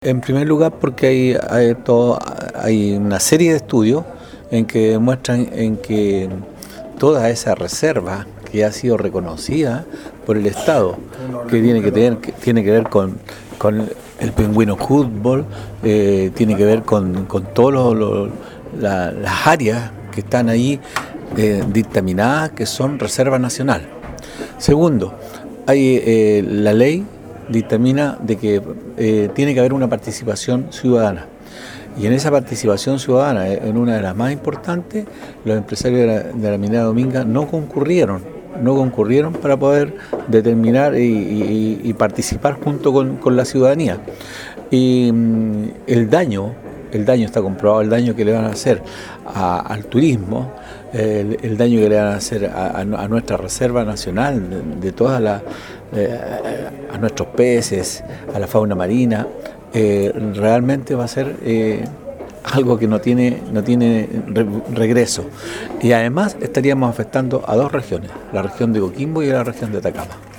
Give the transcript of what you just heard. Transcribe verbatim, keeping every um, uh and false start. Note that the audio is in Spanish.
En primer lugar, porque hay, hay, todo, hay una serie de estudios en que demuestran en que toda esa reserva que ha sido reconocida por el Estado, que tiene que tener, que tiene que ver con, con el pingüino fútbol, eh, tiene que ver con, con todas lo, la, las áreas que están ahí eh, dictaminadas, que son reserva nacional. Segundo, hay eh, la ley dictamina de que eh, tiene que haber una participación ciudadana. Y en esa participación ciudadana, en una de las más importantes, los empresarios de la, de la minera Dominga no concurrieron, no concurrieron para poder determinar y, y, y participar junto con, con la ciudadanía. Y mm, el daño, el daño está comprobado, el daño que le van a hacer a, al turismo, el, el daño que le van a hacer a, a nuestra reserva nacional, de, de todas las, eh, a nuestros peces, a la fauna marina, eh, realmente va a ser eh, algo que no tiene, no tiene re, regreso. Y además estaríamos afectando a dos regiones, la región de Coquimbo y la región de Atacama.